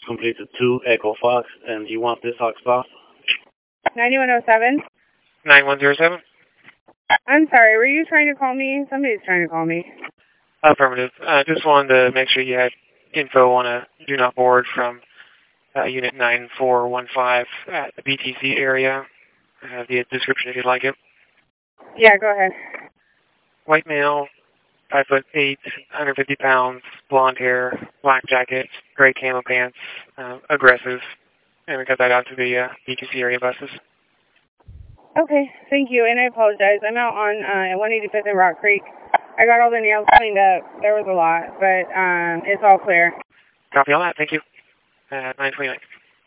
completed 2 Echo Fox, and you want this hotspot? 9107? 9107? I'm sorry, were you trying to call me? Somebody's trying to call me. Affirmative. Just wanted to make sure you had info on a do not board from Unit 9415 at the BTC area. I have the description if you'd like it. Yeah, go ahead. White male, 5'8", 150 pounds, blonde hair, black jacket, gray camo pants, aggressive. And we got that out to the BTC area buses. Okay, thank you, and I apologize. I'm out on 185th and Rock Creek. I got all the nails cleaned up. There was a lot, but it's all clear. Copy all that. Thank you. 929.